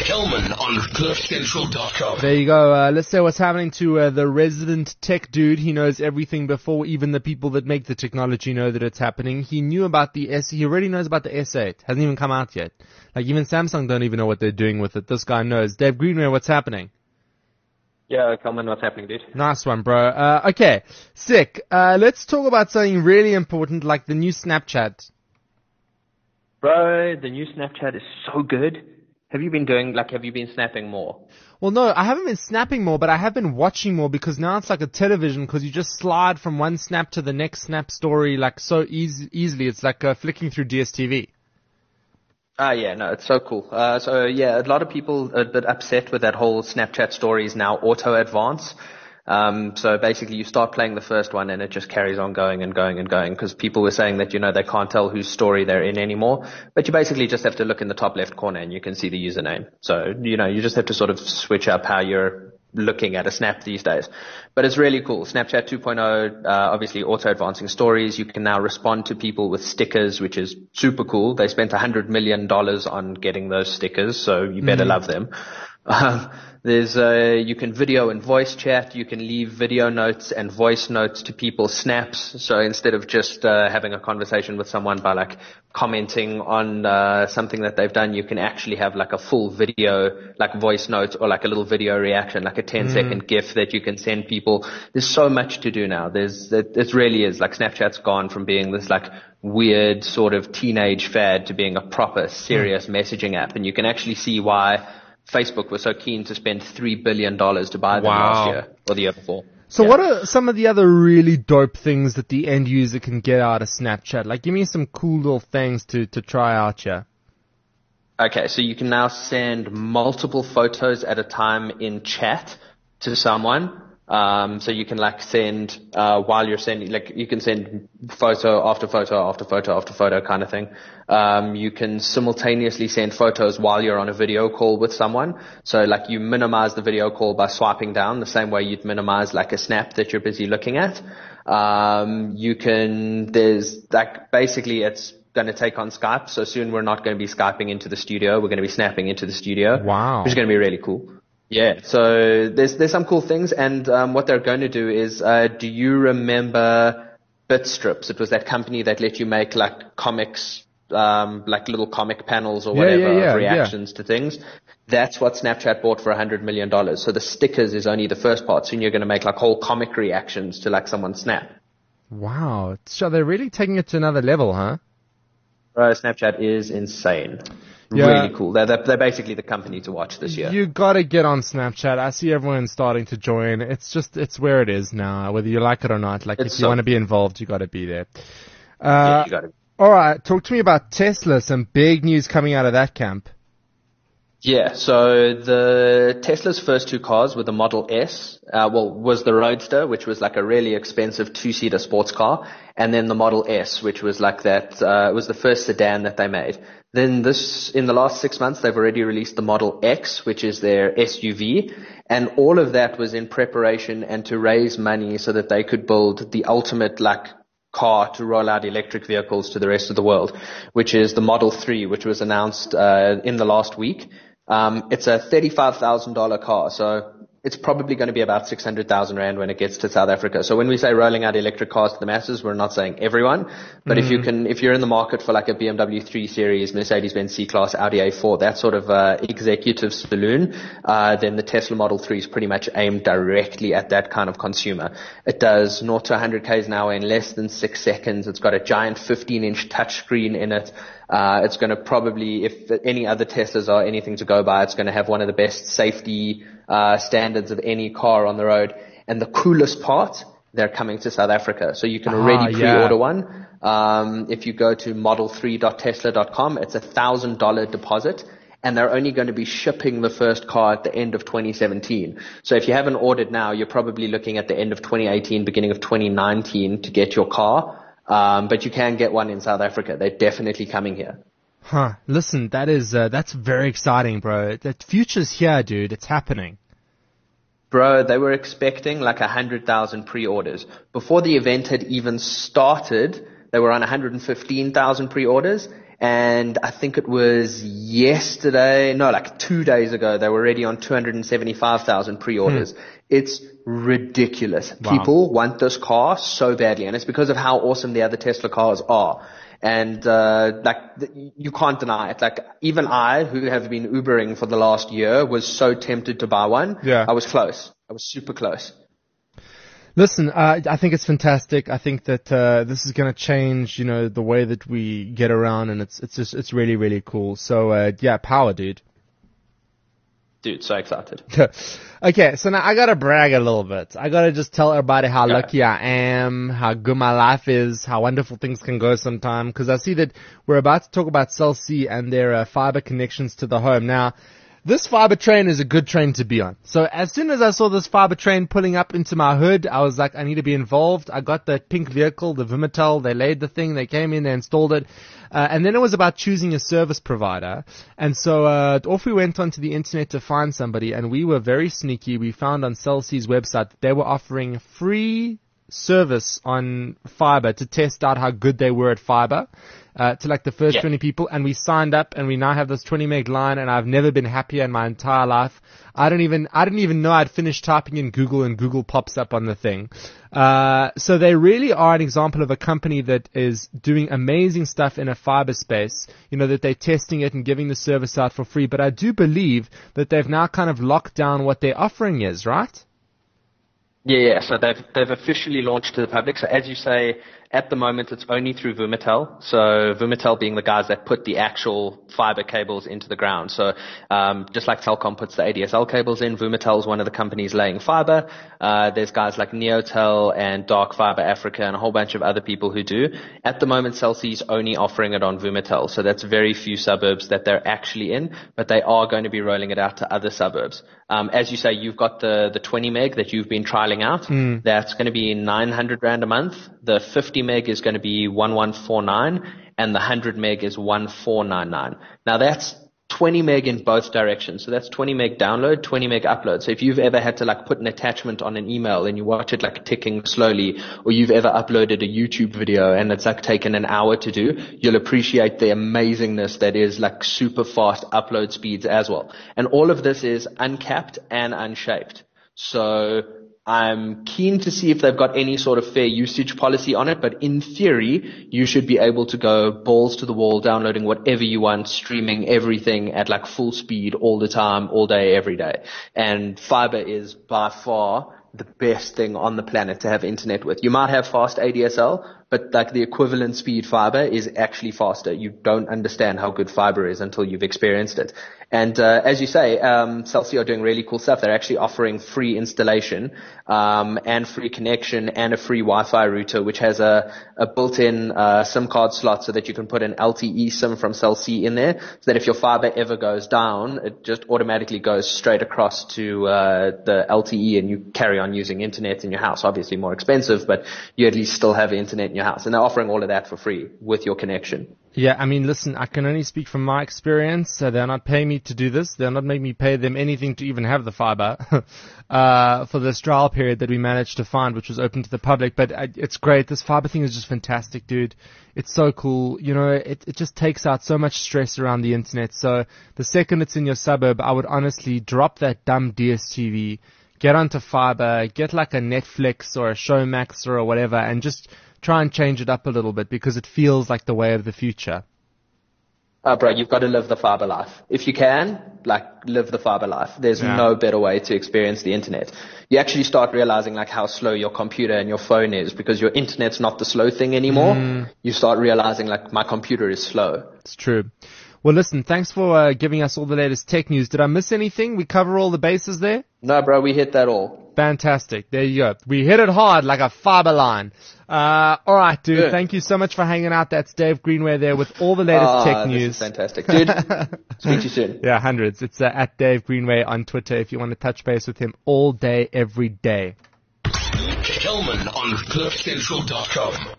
Kelman on CliffCentral.com. There you go. Let's say what's happening to the resident tech dude. He knows everything before even the people that make the technology know that it's happening. He knew about the S. He already knows about the S8. Hasn't even come out yet. Like even Samsung don't even know what they're doing with it. This guy knows. Dave Greenway, what's happening? Yeah, Kelman, what's happening, dude? Nice one, bro. Okay, sick. Let's talk about something really important, like the new Snapchat. Bro, the new Snapchat is so good. Have you been snapping more? Well, no, I haven't been snapping more, but I have been watching more because now it's like a television because you just slide from one snap to the next snap story like so easily. It's like flicking through DSTV. Yeah, no, it's so cool. So yeah, a lot of people are a bit upset with that whole Snapchat stories now auto advance. So basically you start playing the first one and it just carries on going and going and going because people were saying that, they can't tell whose story they're in anymore. But you basically just have to look in the top left corner and you can see the username. So, you just have to sort of switch up how you're looking at a snap these days. But it's really cool. Snapchat 2.0, obviously auto advancing stories. You can now respond to people with stickers, which is super cool. They spent $100 million on getting those stickers, so you better love them. You can video and voice chat. You can leave video notes and voice notes to people's snaps. So instead of just having a conversation with someone by like commenting on something that they've done, you can actually have like a full video, like voice notes or like a little video reaction, like a 10-second GIF that you can send people. There's so much to do now. It really is like Snapchat's gone from being this like weird sort of teenage fad to being a proper serious messaging app, and you can actually see why Facebook was so keen to spend $3 billion to buy them last year or the year before. So what are some of the other really dope things that the end user can get out of Snapchat? Like, give me some cool little things to try out here. Okay, so you can now send multiple photos at a time in chat to someone. So you can like send, while you're sending, like you can send photo after photo after photo after photo kind of thing. You can simultaneously send photos while you're on a video call with someone. So like you minimize the video call by swiping down the same way you'd minimize like a snap that you're busy looking at. There's like basically it's going to take on Skype. So soon we're not going to be Skyping into the studio. We're going to be snapping into the studio. Wow. Which is going to be really cool. Yeah, so there's some cool things, and what they're going to do is, do you remember Bitstrips? It was that company that let you make like comics, like little comic panels or whatever of reactions to things. That's what Snapchat bought for $100 million. So the stickers is only the first part. Soon you're going to make like whole comic reactions to like someone's snap. Wow, so they're really taking it to another level, huh? Snapchat is insane. Really cool. They're basically the company to watch this year. You gotta get on Snapchat. I see everyone starting to join. It's where it is now, whether you like it or not. Like, if you want to be involved, you gotta be there. You gotta. Alright, talk to me about Tesla. Some big news coming out of that camp. Yeah, so the Tesla's first two cars were the Model S, was the Roadster, which was like a really expensive two-seater sports car, and then the Model S, which was like that, was the first sedan that they made. Then in the last 6 months, they've already released the Model X, which is their SUV, and all of that was in preparation and to raise money so that they could build the ultimate like car to roll out electric vehicles to the rest of the world, which is the Model 3, which was announced in the last week. It's a $35,000 car, so it's probably going to be about 600,000 Rand when it gets to South Africa. So when we say rolling out electric cars to the masses, we're not saying everyone, but if you're in the market for like a BMW 3 Series, Mercedes-Benz C-Class, Audi A4, that sort of executive saloon, then the Tesla Model 3 is pretty much aimed directly at that kind of consumer. It does 0 to 100 k's an hour in less than 6 seconds. It's got a giant 15-inch touchscreen in it. It's going to probably, if any other Teslas are anything to go by, it's going to have one of the best safety standards of any car on the road. And the coolest part, they're coming to South Africa. So you can already pre-order one. If you go to model3.tesla.com, it's $1,000 deposit. And they're only going to be shipping the first car at the end of 2017. So if you haven't ordered now, you're probably looking at the end of 2018, beginning of 2019 to get your car. But you can get one in South Africa. They're definitely coming here. Huh. Listen, that's very exciting, bro. The future's here, dude. It's happening. Bro, they were expecting like 100,000 pre-orders. Before the event had even started, they were on 115,000 pre-orders. And I think it was like 2 days ago, they were already on 275,000 pre-orders. It's ridiculous. Wow. People want this car so badly, and it's because of how awesome the other Tesla cars are. And, you can't deny it. Like, even I, who have been Ubering for the last year, was so tempted to buy one. Yeah. I was close. I was super close. Listen, I think it's fantastic. I think that this is going to change, the way that we get around, and it's really, really cool. So, power, dude. Dude, so excited. Okay, so now I gotta brag a little bit. I gotta just tell everybody how lucky I am, how good my life is, how wonderful things can go sometime. Because I see that we're about to talk about Cell C and their fiber connections to the home. Now, this fiber train is a good train to be on. So as soon as I saw this fiber train pulling up into my hood, I was like, I need to be involved. I got the pink vehicle, the Vumatel. They laid the thing. They came in, they installed it. And then it was about choosing a service provider. And so off we went onto the internet to find somebody, and we were very sneaky. We found on Cell C's website that they were offering free service on fiber to test out how good they were at fiber. To like the first 20 people, and we signed up, and we now have this 20 meg line, and I've never been happier in my entire life. I didn't even know I'd finished typing in Google, and Google pops up on the thing. So they really are an example of a company that is doing amazing stuff in a fiber space, that they're testing it and giving the service out for free. But I do believe that they've now kind of locked down what their offering is, right? Yeah. So they've officially launched to the public. So as you say, at the moment, it's only through Vumatel. So Vumatel being the guys that put the actual fiber cables into the ground. So just like Telkom puts the ADSL cables in, Vumatel is one of the companies laying fiber. There's guys like Neotel and Dark Fiber Africa and a whole bunch of other people who do. At the moment, Cell C is only offering it on Vumatel. So that's very few suburbs that they're actually in, but they are going to be rolling it out to other suburbs. As you say, you've got the 20 meg that you've been trialing out. That's going to be 900 Rand a month. The 50 meg is going to be 1149, and the 100 meg is 1499. Now that's 20 meg in both directions. So that's 20 meg download, 20 meg upload. So if you've ever had to like put an attachment on an email and you watch it like ticking slowly, or you've ever uploaded a YouTube video and it's like taken an hour to do, you'll appreciate the amazingness that is like super fast upload speeds as well. And all of this is uncapped and unshaped. So I'm keen to see if they've got any sort of fair usage policy on it, but in theory, you should be able to go balls to the wall, downloading whatever you want, streaming everything at like full speed all the time, all day, every day. And fiber is by far the best thing on the planet to have internet with. You might have fast ADSL, but like the equivalent speed fiber is actually faster. You don't understand how good fiber is until you've experienced it. And as you say, Cell C are doing really cool stuff. They're actually offering free installation and free connection and a free Wi-Fi router, which has a built-in SIM card slot so that you can put an LTE SIM from Cell C in there, so that if your fiber ever goes down, it just automatically goes straight across to the LTE, and you carry on using internet in your house. Obviously more expensive, but you at least still have internet in your house. And they're offering all of that for free with your connection. Yeah, I mean, listen, I can only speak from my experience. They're not paying me to do this. They're not making me pay them anything to even have the fiber for this trial period that we managed to find, which was open to the public. But it's great. This fiber thing is just fantastic, dude. It's so cool. It just takes out so much stress around the internet. So the second it's in your suburb, I would honestly drop that dumb DSTV, get onto fiber, get like a Netflix or a Showmax or whatever, and just try and change it up a little bit, because it feels like the way of the future. Bro, you've got to live the fiber life. If you can, live the fiber life. There's no better way to experience the internet. You actually start realizing how slow your computer and your phone is, because your internet's not the slow thing anymore. You start realizing my computer is slow. It's true. Well, listen, thanks for giving us all the latest tech news. Did I miss anything? We cover all the bases there? No, bro, we hit that all. Fantastic. There you go. We hit it hard like a fiber line. All right, dude. Good. Thank you so much for hanging out. That's Dave Greenway there with all the latest tech news. This is fantastic. Dude, speak to you soon. Yeah, hundreds. It's at Dave Greenway on Twitter if you want to touch base with him all day, every day. Kelman on CliffCentral.com.